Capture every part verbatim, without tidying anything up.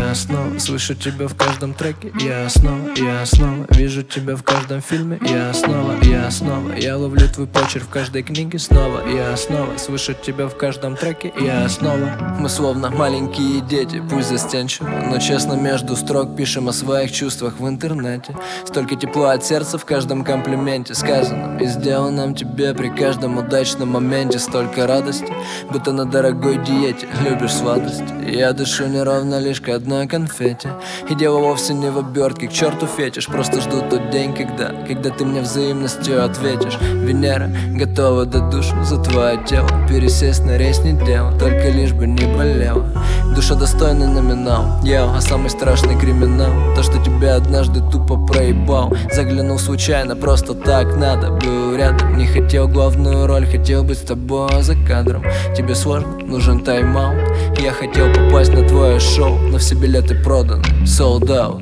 Я снова слышу тебя в каждом треке. Я снова, я снова вижу тебя в каждом фильме. Я снова, я снова я ловлю твой почерк в каждой книге. Снова, я снова слышу тебя в каждом треке. Я снова. Мы словно маленькие дети, пусть застенчиво, но честно между строк пишем о своих чувствах в интернете. Столько тепла от сердца в каждом комплименте сказанном и сделанном тебе при каждом удачном моменте. Столько радости, будто на дорогой диете. Любишь сладости, я дышу неровно лишь к одной конфете. И дело вовсе не в обертке, к черту фетиш. Просто жду тот день, когда, когда ты мне взаимностью ответишь. Венера готова до душу за твое тело. Пересесть на рейс не дело, только лишь бы не болело. Душа достойный номинал, я, а самый страшный криминал то, что тебя однажды тупо проебал. Заглянул случайно, просто так надо. Был рядом, не хотел главную роль, хотел быть с тобой за кадром. Тебе сложно, нужен тайм-аут. Я хотел попасть на твое шоу, но все билеты проданы, sold out.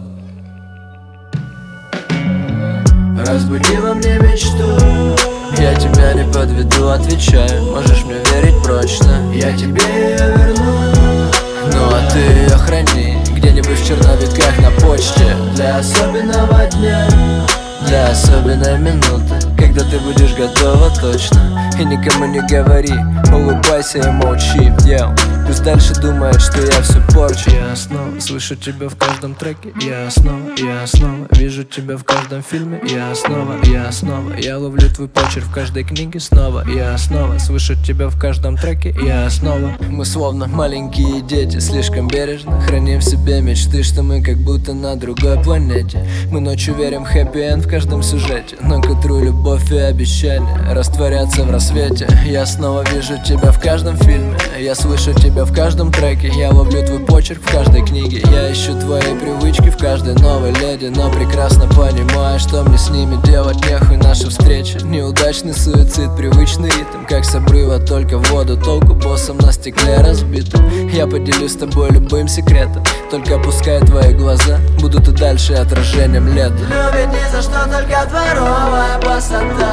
Разбуди во мне мечту, я тебя не подведу, отвечаю. Можешь мне верить прочно, я тебе ее верну. Ну а ты ее храни где-нибудь в черновиках на почте. Для особенного дня, для особенной минуты, когда ты будешь готова точно. И никому не говори, улыбайся и молчи, yeah. Пусть дальше думает, что я все порчу. Я снова слышу тебя в каждом треке. Я снова, я снова вижу тебя в каждом фильме. Я снова, я снова я ловлю твой почерк в каждой книге. Снова, я снова слышу тебя в каждом треке. Я снова. Мы словно маленькие дети, слишком бережно храним в себе мечты, что мы как будто на другой планете. Мы ночью верим в хэппи-энд в каждом сюжете, но к утру любовь и обещания растворятся в рассвете. Я снова вижу тебя в каждом фильме. Я слышу тебя в каждом треке. Я ловлю твой почерк в каждой книге. Я ищу твои привычки в каждой новой леди, но прекрасно понимаю, что мне с ними делать нехуй. Наши встречи, неудачный суицид, привычный ритм, как с обрыва, только в воду толку, боссом на стекле разбитым. Я поделюсь с тобой любым секретом, только опускай твои глаза, будут и дальше отражением лета. Любит ни за что, только дворовая красота.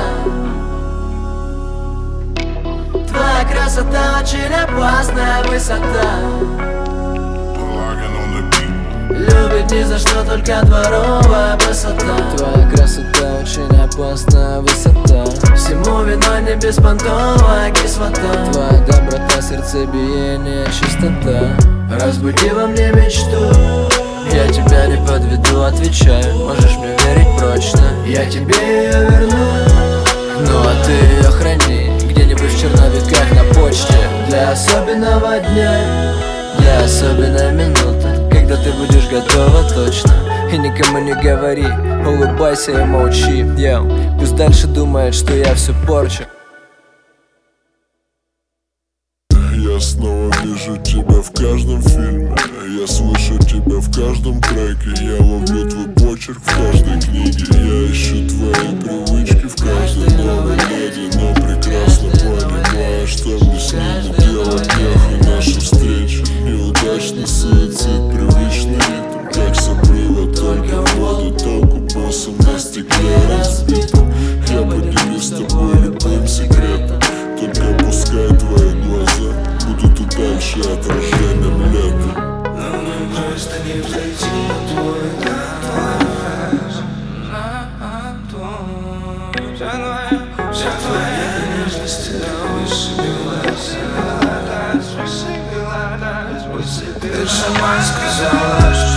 Твоя красота очень опасная высота. Любит ни за что, только дворовая красота. Твоя красота очень опасная высота. Всему виной не беспонтовая кислота. Твоя доброта, сердцебиение, чистота. Разбуди во мне мечту, я тебя не подведу, отвечаю. Можешь мне верить прочно, я тебе ее верну. Ну а ты ее храни где-нибудь в черновиках на почте. Для особенного дня, для особенной минуты, когда ты будешь готова точно. И никому не говори, улыбайся и молчи, yeah. Пусть дальше думает, что я все порчу. Я снова вижу тебя в каждом фильме. Я слышу тебя в каждом треке. Я ловлю твой почерк в каждой книге. Я ищу твои привычки в каждой новой леди, но прекрасно понимаю, что мне с ними делать нехуй. Наши встречи, неудачный суицид, привычный ритм, как с обрыва, только в воду толку, боссом на стекле разбитым. Я поделюсь с тобой любым секретом, только опускай твои глаза, будут и дальше отражением лета. Но мы просто не взойти на твой этаж. Вся твоя нежность высыпала. Ты сама сказала, что